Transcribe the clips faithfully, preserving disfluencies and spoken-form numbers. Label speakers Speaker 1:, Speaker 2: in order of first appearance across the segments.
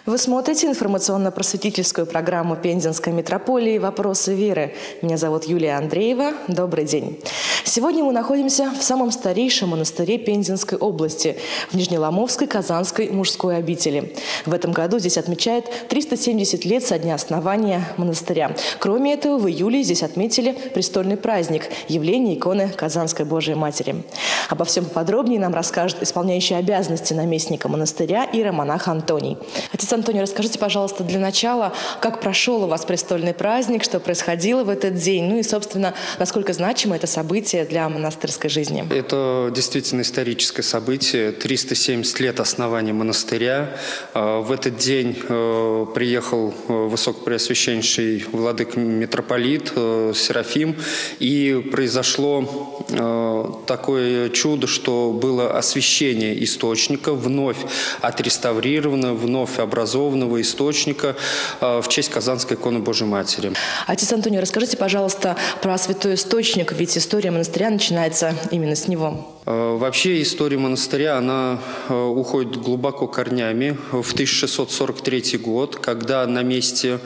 Speaker 1: Вы смотрите информационно-просветительскую программу Пензенской митрополии «Вопросы веры». Меня зовут Юлия Андреева. Добрый день. Сегодня мы находимся в самом старейшем монастыре Пензенской области, в Нижнеломовской Казанской мужской обители. В этом году здесь отмечают триста семьдесят лет со дня основания монастыря. Кроме этого, в июле здесь отметили престольный праздник – явление иконы Казанской Божией Матери. Обо всем поподробнее нам расскажет исполняющий обязанности наместника монастыря иеромонах Антоний. Отец Антоний, расскажите, пожалуйста, для начала, как прошел у вас престольный праздник, что происходило в этот день, ну и, собственно, насколько значимо это событие для монастырской жизни?
Speaker 2: Это действительно историческое событие. триста семьдесят лет основания монастыря. В этот день приехал высокопреосвященнейший владыка митрополит Серафим, и произошло такое чудо, что было освящение источника, вновь отреставрировано, вновь образованного источника в честь Казанской иконы Божией Матери.
Speaker 1: Отец Антоний, расскажите, пожалуйста, про святой источник, ведь история монастыря начинается именно с него.
Speaker 2: Вообще история монастыря, она уходит глубоко корнями в тысяча шестьсот сорок третий год, когда на месте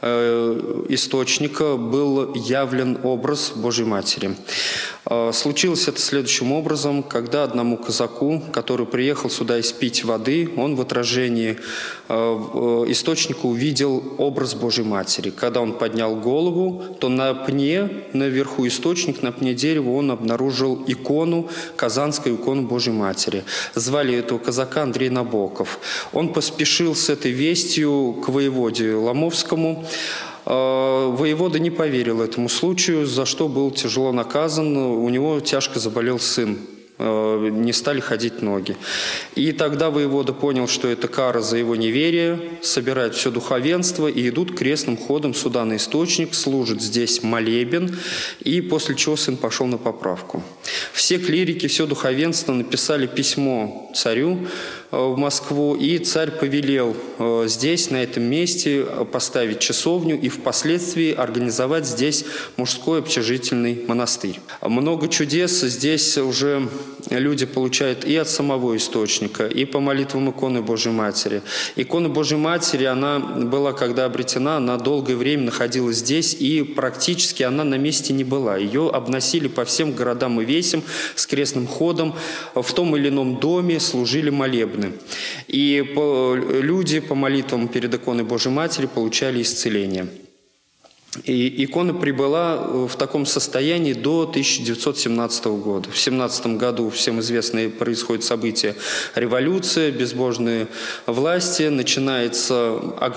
Speaker 2: источника был явлен образ Божьей Матери. Случилось это следующим образом, когда одному казаку, который приехал сюда испить воды, он в отражении источника увидел образ Божьей Матери. Когда он поднял голову, то на пне, наверху источник, на пне дерева он обнаружил икону, Казанскую икону Божьей Матери. Звали этого казака Андрей Набоков. Он поспешил с этой вестью к воеводе Ломовскому. Воевода не поверил этому случаю, за что был тяжело наказан. У него тяжко заболел сын. Не стали ходить ноги. И тогда воевода понял, что это кара за его неверие, собирает все духовенство и идут крестным ходом сюда на источник, служат здесь молебен, и после чего сын пошел на поправку. Все клирики, все духовенство написали письмо царю в Москву, и царь повелел здесь, на этом месте, поставить часовню и впоследствии организовать здесь мужской общежительный монастырь. Много чудес здесь уже люди получают и от самого источника, и по молитвам иконы Божьей Матери. Икона Божьей Матери, она была, когда обретена, она долгое время находилась здесь, и практически она на месте не была. Ее обносили по всем городам и весям с крестным ходом, в том или ином доме служили молебны. И люди по молитвам перед иконой Божьей Матери получали исцеление. И икона прибыла в таком состоянии до тысяча девятьсот семнадцатого года. В семнадцатом году, всем известно, происходит событие революция, безбожные власти, начинается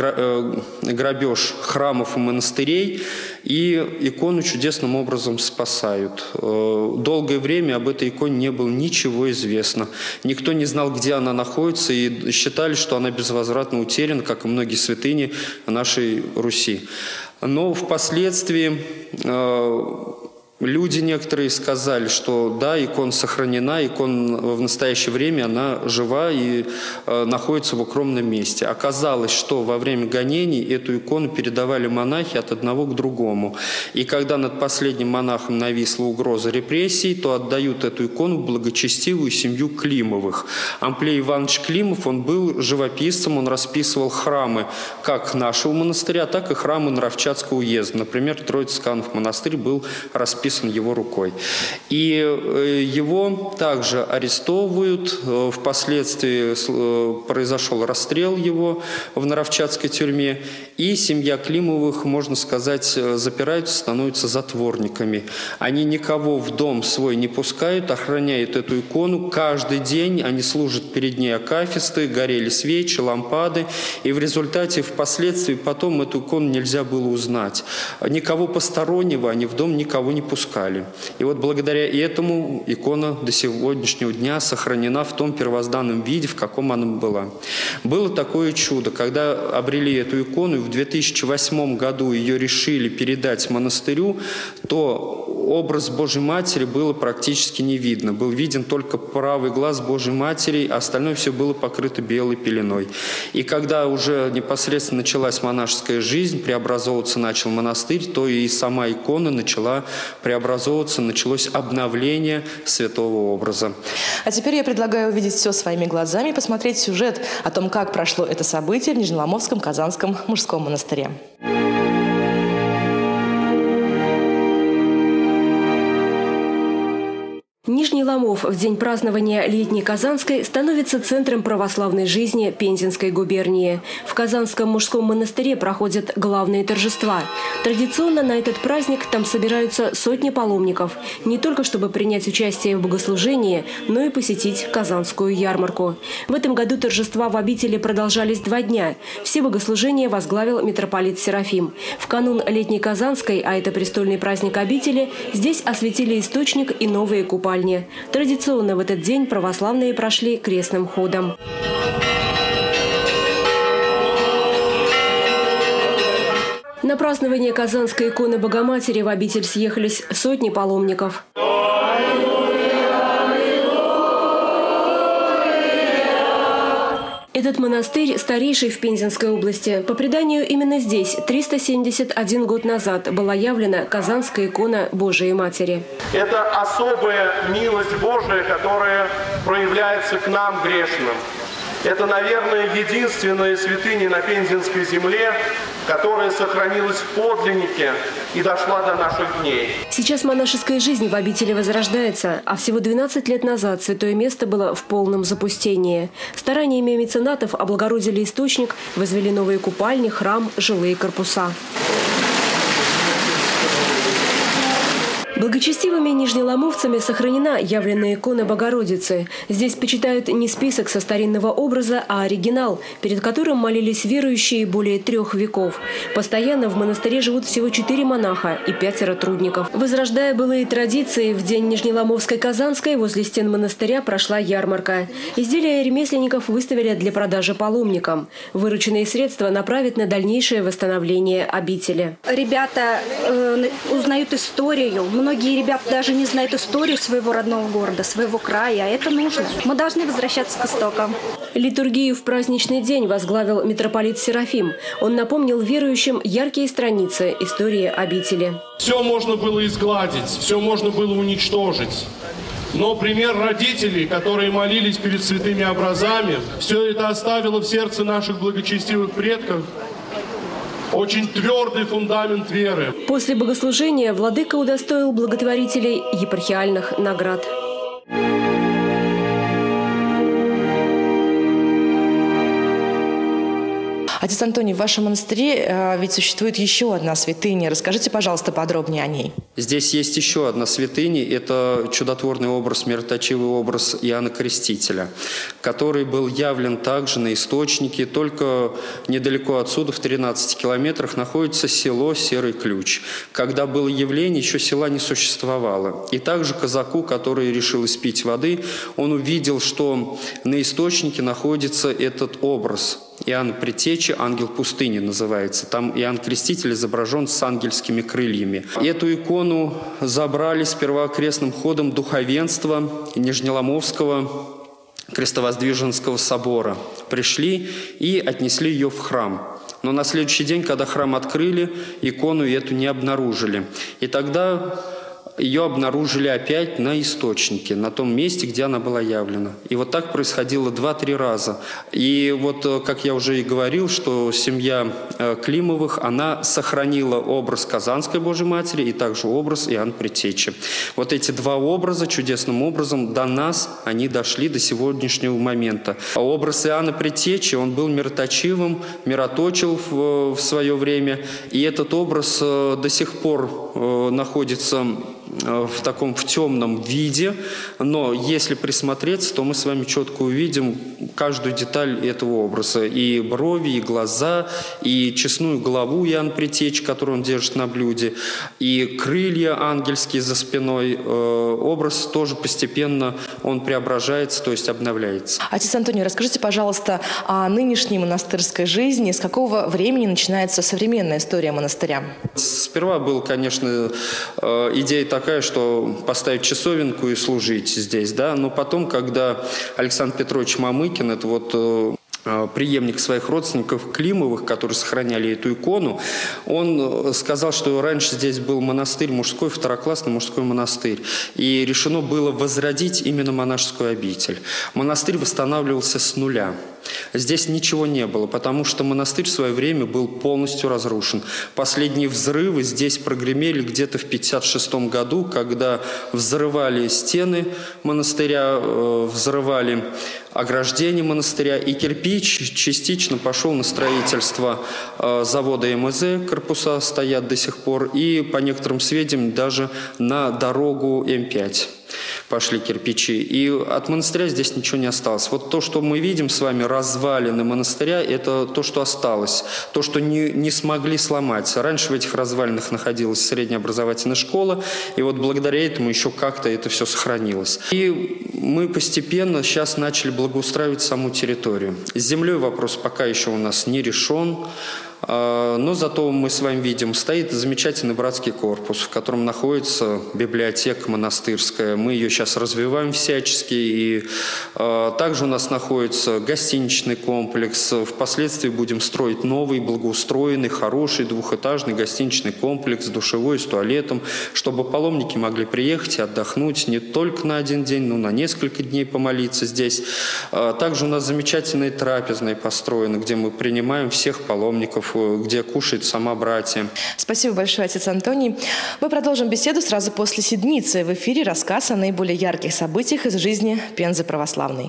Speaker 2: грабеж храмов и монастырей, и икону чудесным образом спасают. Долгое время об этой иконе не было ничего известно. Никто не знал, где она находится, и считали, что она безвозвратно утеряна, как и многие святыни нашей Руси. Но впоследствии э, люди некоторые сказали, что да, икона сохранена, икона в настоящее время она жива и э, находится в укромном месте. Оказалось, что во время гонений эту икону передавали монахи от одного к другому. И когда над последним монахом нависла угроза репрессий, то отдают эту икону в благочестивую семью Климовых. Амплей Иванович Климов, он был живописцем, он расписывал храмы как нашего монастыря, так и храмы Нравчатского уезда. Например, Троице-Канов монастырь был расписан его рукой. И его также арестовывают. Впоследствии произошел расстрел его в Нравчатской тюрьме. И семья Климовых, можно сказать, запираются, становятся затворниками. Они никого в дом свой не пускают, охраняют эту икону. Каждый день они служат перед ней акафисты, горели свечи, лампады. И в результате, впоследствии, потом эту икону нельзя было узнать. Никого постороннего они в дом никого не пускали. И вот благодаря этому икона до сегодняшнего дня сохранена в том первозданном виде, в каком она была. Было такое чудо, когда обрели эту икону, и в две тысячи восьмом году ее решили передать монастырю, то образ Божьей Матери было практически не видно. Был виден только правый глаз Божьей Матери, а остальное все было покрыто белой пеленой. И когда уже непосредственно началась монашеская жизнь, преобразовываться начал монастырь, то и сама икона начала преобразовываться, началось обновление святого образа.
Speaker 1: А теперь я предлагаю увидеть все своими глазами и посмотреть сюжет о том, как прошло это событие в Нижнеломовском Казанском мужском монастыре.
Speaker 3: Нижний Ломов в день празднования Летней Казанской становится центром православной жизни Пензенской губернии. В Казанском мужском монастыре проходят главные торжества. Традиционно на этот праздник там собираются сотни паломников, не только чтобы принять участие в богослужении, но и посетить Казанскую ярмарку. В этом году торжества в обители продолжались два дня. Все богослужения возглавил митрополит Серафим. В канун Летней Казанской, а это престольный праздник обители, здесь осветили источник и новые купальни. Традиционно в этот день православные прошли крестным ходом. На празднование Казанской иконы Богоматери в обитель съехались сотни паломников. Этот монастырь старейший в Пензенской области. По преданию, именно здесь триста семьдесят один год назад была явлена Казанская икона Божией Матери.
Speaker 4: Это особая милость Божия, которая проявляется к нам, грешным. Это, наверное, единственная святыня на Пензенской земле, которая сохранилась в подлиннике и дошла до наших дней.
Speaker 3: Сейчас монашеская жизнь в обители возрождается, а всего двенадцать лет назад святое место было в полном запустении. Стараниями меценатов облагородили источник, возвели новые купальни, храм, жилые корпуса. Благочестивыми нижнеломовцами сохранена явленная икона Богородицы. Здесь почитают не список со старинного образа, а оригинал, перед которым молились верующие более трех веков. Постоянно в монастыре живут всего четыре монаха и пятеро трудников. Возрождая былые традиции, в день Нижнеломовской Казанской возле стен монастыря прошла ярмарка. Изделия ремесленников выставили для продажи паломникам. Вырученные средства направят на дальнейшее восстановление обители.
Speaker 5: Ребята э, узнают историю. Многие ребята даже не знают историю своего родного города, своего края. А это нужно. Мы должны возвращаться к истокам.
Speaker 3: Литургию в праздничный день возглавил митрополит Серафим. Он напомнил верующим яркие страницы истории обители.
Speaker 4: Все можно было изгладить, все можно было уничтожить. Но пример родителей, которые молились перед святыми образами, все это оставило в сердце наших благочестивых предков очень твердый фундамент веры.
Speaker 3: После богослужения владыка удостоил благотворителей епархиальных наград.
Speaker 1: Отец Антоний, в вашем монастыре э, ведь существует еще одна святыня. Расскажите, пожалуйста, подробнее о ней.
Speaker 2: Здесь есть еще одна святыня. Это чудотворный образ, мироточивый образ Иоанна Крестителя, который был явлен также на источнике. Только недалеко отсюда, в тринадцати километрах, находится село Серый Ключ. Когда было явление, еще села не существовало. И также казаку, который решил испить воды, он увидел, что на источнике находится этот образ. Иоанн Предтечи, ангел пустыни называется. Там Иоанн Креститель изображен с ангельскими крыльями. Эту икону забрали сперва крестным ходом духовенства Нижнеломовского Крестовоздвиженского собора. Пришли и отнесли ее в храм. Но на следующий день, когда храм открыли, икону эту не обнаружили. И тогда ее обнаружили опять на источнике, на том месте, где она была явлена. И вот так происходило два-три раза. И вот, как я уже и говорил, что семья Климовых, она сохранила образ Казанской Божьей Матери и также образ Иоанна Предтечи. Вот эти два образа чудесным образом до нас, они дошли до сегодняшнего момента. А образ Иоанна Предтечи, он был мироточивым, мироточил в, в свое время. И этот образ до сих пор находится в таком в темном виде, но если присмотреться, то мы с вами четко увидим каждую деталь этого образа. И брови, и глаза, и честную голову Иоанна Предтечи, которую он держит на блюде, и крылья ангельские за спиной. Образ тоже постепенно он преображается, то есть обновляется.
Speaker 1: Отец Антоний, расскажите, пожалуйста, о нынешней монастырской жизни. С какого времени начинается современная история монастыря?
Speaker 2: Сперва была, конечно, идея такая, такая, что поставить часовенку и служить здесь, да. Но потом, когда Александр Петрович Мамыкин, это вот преемник своих родственников Климовых, которые сохраняли эту икону, он сказал, что раньше здесь был монастырь мужской, второклассный мужской монастырь, и решено было возродить именно монашескую обитель. Монастырь восстанавливался с нуля. Здесь ничего не было, потому что монастырь в свое время был полностью разрушен. Последние взрывы здесь прогремели где-то в пятьдесят шестом году, когда взрывали стены монастыря, взрывали ограждение монастыря, и кирпич частично пошел на строительство завода эм эс зэ, корпуса стоят до сих пор, и по некоторым сведениям даже на дорогу эм пять пошли кирпичи. И от монастыря здесь ничего не осталось. Вот то, что мы видим с вами, развалины монастыря, это то, что осталось, то, что не, не смогли сломать. Раньше в этих развалинах находилась средняя образовательная школа, и вот благодаря этому еще как-то это все сохранилось. И мы постепенно сейчас начали благоустраивать саму территорию. С землей вопрос пока еще у нас не решен. Но зато мы с вами видим, стоит замечательный братский корпус, в котором находится библиотека монастырская. Мы ее сейчас развиваем всячески. И также у нас находится гостиничный комплекс. Впоследствии будем строить новый, благоустроенный, хороший двухэтажный гостиничный комплекс с душевой, с туалетом, чтобы паломники могли приехать и отдохнуть не только на один день, но на несколько дней помолиться здесь. Также у нас замечательные трапезные построены, где мы принимаем всех паломников, где кушает сама братья.
Speaker 1: Спасибо большое, отец Антоний. Мы продолжим беседу сразу после седмицы. В эфире рассказ о наиболее ярких событиях из жизни Пензы православной.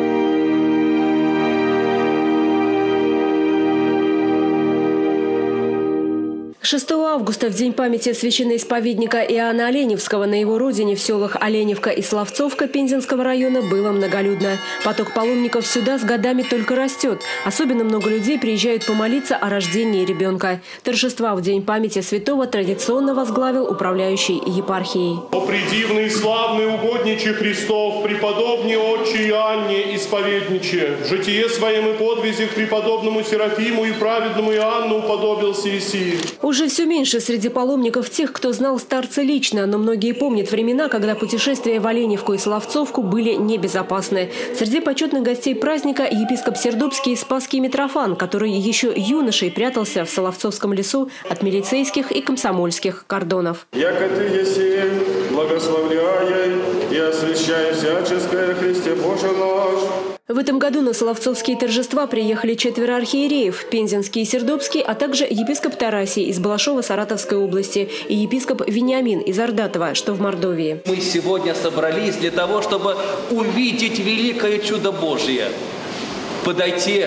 Speaker 3: шестого августа, в день памяти священноисповедника Иоанна Оленевского, на его родине в селах Оленевка и Славцовка Пензенского района было многолюдно. Поток паломников сюда с годами только растет. Особенно много людей приезжают помолиться о рождении ребенка. Торжества в день памяти святого традиционно возглавил управляющий епархией.
Speaker 4: «О предивный и славный угодниче Христов, преподобный отче Иоанне исповедниче, в житие своем и подвизе к преподобному Серафиму и праведному Иоанну уподобился Исии».
Speaker 3: Уже все меньше среди паломников тех, кто знал старца лично, но многие помнят времена, когда путешествия в Оленевку и Славцовку были небезопасны. Среди почетных гостей праздника епископ Сердобский Спасский Митрофан, который еще юношей прятался в Соловцовском лесу от милицейских и комсомольских кордонов.
Speaker 6: «Яко ты еси, благословляй и освящай всяческое Христе Боже наш».
Speaker 3: В этом году на Соловцовские торжества приехали четверо архиереев – Пензенский и Сердобский, а также епископ Тарасий из Балашова Саратовской области и епископ Вениамин из Ордатова, что в Мордовии.
Speaker 7: Мы сегодня собрались для того, чтобы увидеть великое чудо Божие, подойти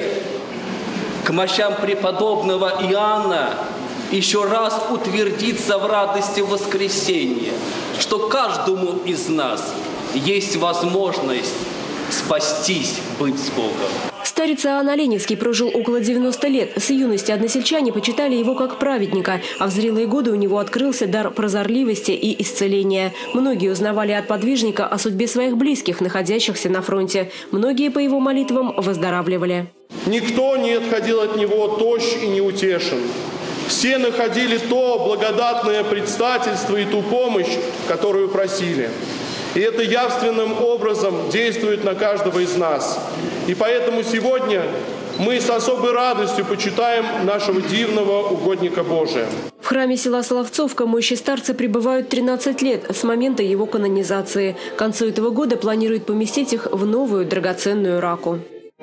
Speaker 7: к мощам преподобного Иоанна, еще раз утвердиться в радости воскресения, что каждому из нас есть возможность спастись, быть с Богом.
Speaker 3: Старец Иоанн Оленевский прожил около девяноста лет. С юности односельчане почитали его как праведника, а в зрелые годы у него открылся дар прозорливости и исцеления. Многие узнавали от подвижника о судьбе своих близких, находящихся на фронте. Многие по его молитвам выздоравливали.
Speaker 4: Никто не отходил от него тощ и неутешен. Все находили то благодатное предстательство и ту помощь, которую просили. И это явственным образом действует на каждого из нас. И поэтому сегодня мы с особой радостью почитаем нашего дивного угодника Божия.
Speaker 3: В храме села Соловцовка мощи старца пребывают тринадцать лет с момента его канонизации. К концу этого года планируют поместить их в новую драгоценную раку.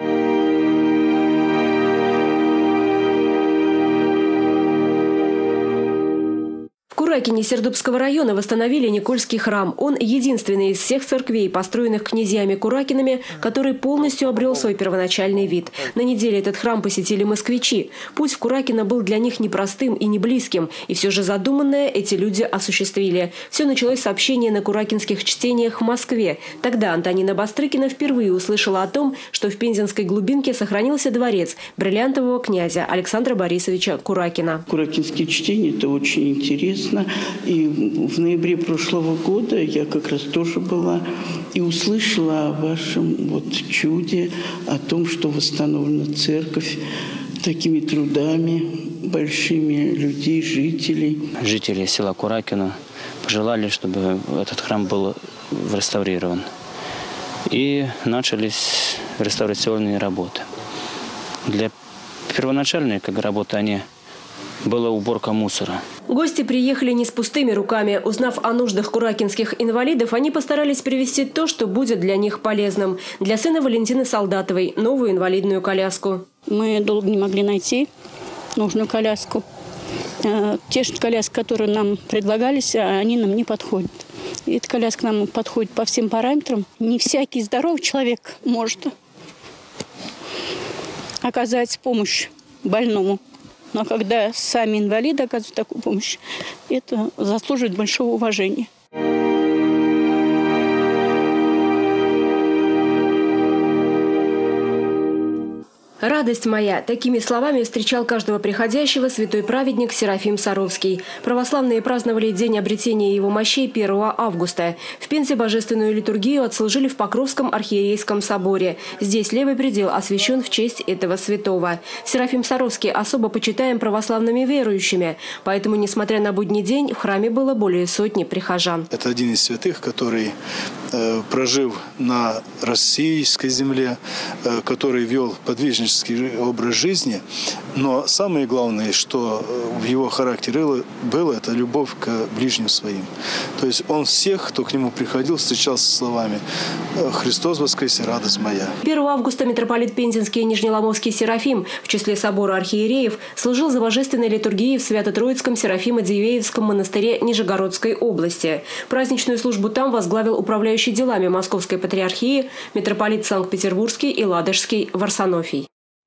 Speaker 3: В Куракине Сердобского района восстановили Никольский храм. Он единственный из всех церквей, построенных князьями Куракинами, который полностью обрел свой первоначальный вид. На неделе этот храм посетили москвичи. Путь в Куракино был для них непростым и не близким. И все же задуманное эти люди осуществили. Все началось с сообщения на куракинских чтениях в Москве. Тогда Антонина Бастрыкина впервые услышала о том, что в Пензенской глубинке сохранился дворец бриллиантового князя Александра Борисовича Куракина.
Speaker 8: Куракинские чтения – это очень интересно. И в ноябре прошлого года я как раз тоже была и услышала о вашем вот чуде, о том, что восстановлена церковь такими трудами большими людей, жителей.
Speaker 9: Жители села Куракино пожелали, чтобы этот храм был реставрирован. И начались реставрационные работы. Для первоначальной как работы они была уборка мусора.
Speaker 3: Гости приехали не с пустыми руками. Узнав о нуждах куракинских инвалидов, они постарались привезти то, что будет для них полезным. Для сына Валентины Солдатовой – новую инвалидную коляску.
Speaker 10: Мы долго не могли найти нужную коляску. Те коляски, которые нам предлагались, они нам не подходят. Эта коляска нам подходит по всем параметрам. Не всякий здоровый человек может оказать помощь больному. Но когда сами инвалиды оказывают такую помощь, это заслуживает большого уважения.
Speaker 3: «Радость моя» – такими словами встречал каждого приходящего святой праведник Серафим Саровский. Православные праздновали день обретения его мощей первого августа. В Пензе божественную литургию отслужили в Покровском архиерейском соборе. Здесь левый предел освящен в честь этого святого. Серафим Саровский особо почитаем православными верующими. Поэтому, несмотря на будний день, в храме было более сотни прихожан.
Speaker 11: Это один из святых, который, э, прожив на российской земле, э, который вел подвижнический образ жизни, но самое главное, что в его характере было, это любовь к ближним своим. То есть он всех, кто к нему приходил, встречался словами «Христос воскресе, радость моя».
Speaker 3: первого августа митрополит Пензенский и Нижнеломовский Серафим в числе собора архиереев служил за божественной литургией в Свято-Троицком Серафимо-Дивеевском монастыре Нижегородской области. Праздничную службу там возглавил управляющий делами Московской патриархии митрополит Санкт-Петербургский и Ладожский Варсонофий.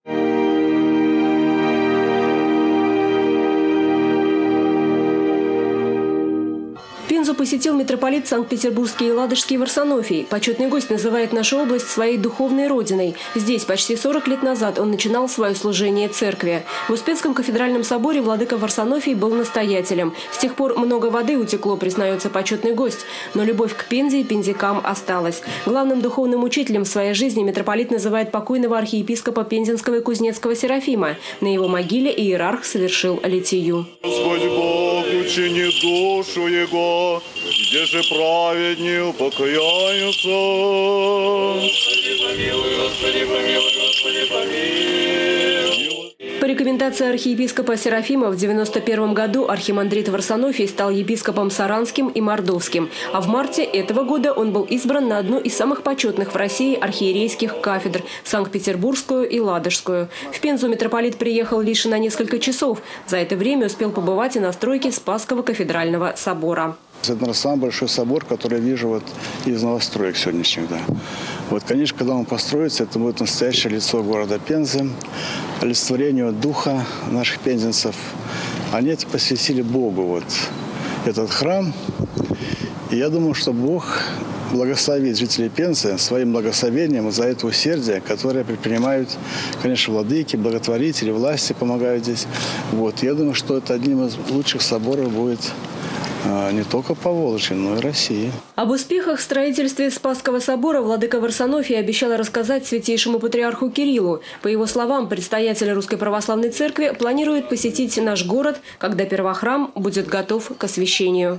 Speaker 3: Пензу посетил митрополит Санкт-Петербургский и Ладожский Варсонофий. Почетный гость называет нашу область своей духовной родиной. Здесь почти сорок лет назад он начинал свое служение церкви. В Успенском кафедральном соборе владыка Варсонофий был настоятелем. С тех пор много воды утекло, признается почетный гость. Но любовь к Пензе и пензякам осталась. Главным духовным учителем в своей жизни митрополит называет покойного архиепископа Пензенского и Кузнецкого Серафима. На его могиле иерарх совершил литию.
Speaker 12: Господь Бог, учини душу его, где же праведни упокояются. Господи, помилуй, Господи, помилуй, Господи, помилуй.
Speaker 3: По рекомендации архиепископа Серафима в девяносто первом году архимандрит Варсонофий стал епископом Саранским и Мордовским, а в марте этого года он был избран на одну из самых почетных в России архиерейских кафедр – Санкт-Петербургскую и Ладожскую. В Пензу митрополит приехал лишь на несколько часов. За это время успел побывать и на стройке Спасского кафедрального собора.
Speaker 13: Это, наверное, самый большой собор, который я вижу вот из новостроек сегодняшних. Да. Вот, конечно, когда он построится, это будет настоящее лицо города Пензы, олицетворение духа наших пензенцев. Они это посвятили Богу, вот, этот храм. И я думаю, что Бог благословит жителей Пензы своим благословением за это усердие, которое предпринимают, конечно, владыки, благотворители, власти помогают здесь. Вот. Я думаю, что это одним из лучших соборов будет не только по Волжье, но и России.
Speaker 3: Об успехах в строительстве Спасского собора владыка Варсонофий обещал рассказать святейшему патриарху Кириллу. По его словам, предстоятель Русской Православной Церкви планирует посетить наш город, когда первохрам будет готов к освящению.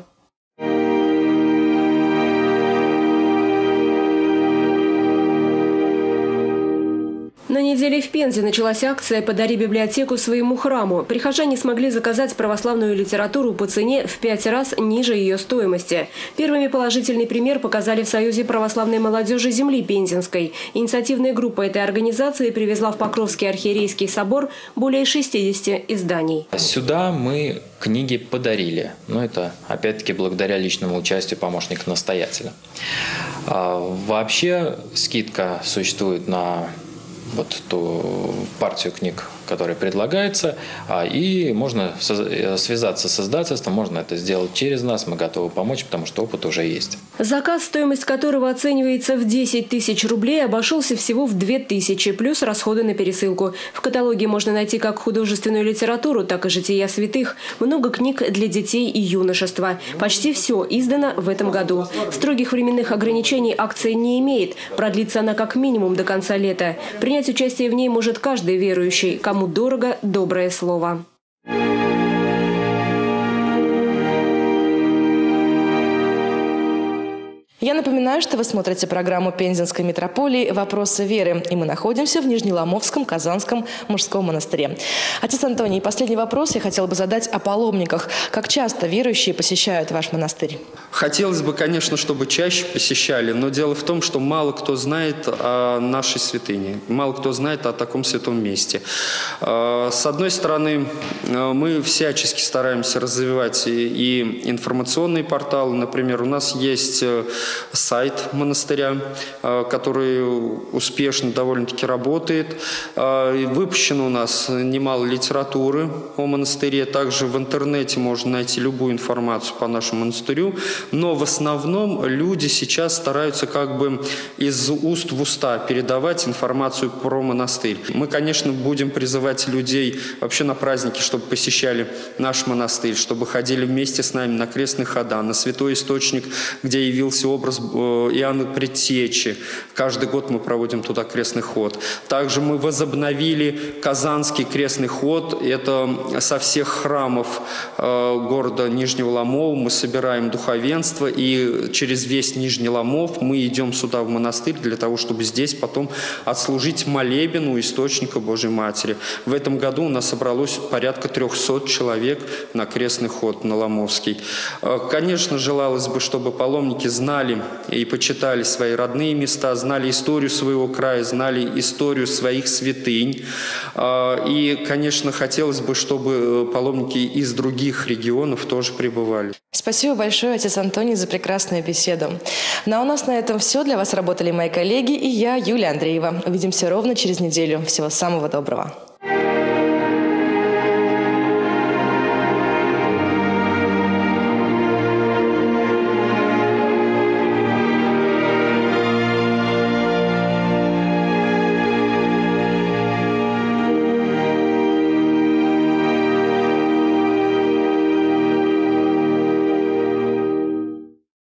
Speaker 3: На неделе в Пензе началась акция «Подари библиотеку своему храму». Прихожане смогли заказать православную литературу по цене в пять раз ниже ее стоимости. Первыми положительный пример показали в Союзе православной молодежи земли Пензенской. Инициативная группа этой организации привезла в Покровский архиерейский собор более шестидесяти изданий.
Speaker 14: Сюда мы книги подарили. Но это, опять-таки, благодаря личному участию помощника настоятеля. Вообще скидка существует на вот ту партию книг, которая предлагается, и можно связаться с издательством, можно это сделать через нас, мы готовы помочь, потому что опыт уже есть.
Speaker 3: Заказ, стоимость которого оценивается в десять тысяч рублей, обошелся всего в две тысячи, плюс расходы на пересылку. В каталоге можно найти как художественную литературу, так и жития святых, много книг для детей и юношества. Почти все издано в этом году. Строгих временных ограничений акция не имеет, продлится она как минимум до конца лета. Принять участие в ней может каждый верующий, кому дорого доброе слово.
Speaker 1: Я напоминаю, что вы смотрите программу Пензенской митрополии «Вопросы веры», и мы находимся в Нижнеломовском Казанском мужском монастыре. Отец Антоний, последний вопрос я хотела бы задать о паломниках. Как часто верующие посещают ваш монастырь?
Speaker 2: Хотелось бы, конечно, чтобы чаще посещали, но дело в том, что мало кто знает о нашей святыне, мало кто знает о таком святом месте. С одной стороны, мы всячески стараемся развивать и информационные порталы. Например, у нас есть сайт монастыря, который успешно довольно-таки работает. Выпущено у нас немало литературы о монастыре. Также в интернете можно найти любую информацию по нашему монастырю. Но в основном люди сейчас стараются как бы из уст в уста передавать информацию про монастырь. Мы, конечно, будем призывать людей вообще на праздники, чтобы посещали наш монастырь, чтобы ходили вместе с нами на крестные хода, на святой источник, где явился образ Иоанна Предтечи. Каждый год мы проводим туда крестный ход. Также мы возобновили Казанский крестный ход. Это со всех храмов города Нижнего Ломова мы собираем духовенство, и через весь Нижний Ломов мы идем сюда в монастырь для того, чтобы здесь потом отслужить молебен у источника Божьей Матери. В этом году у нас собралось порядка трехсот человек на крестный ход на Ломовский. Конечно, желалось бы, чтобы паломники знали и почитали свои родные места, знали историю своего края, знали историю своих святынь. И, конечно, хотелось бы, чтобы паломники из других регионов тоже пребывали.
Speaker 1: Спасибо большое, отец Антоний, за прекрасную беседу. Ну а у нас на этом все. Для вас работали мои коллеги и я, Юлия Андреева. Увидимся ровно через неделю. Всего самого доброго.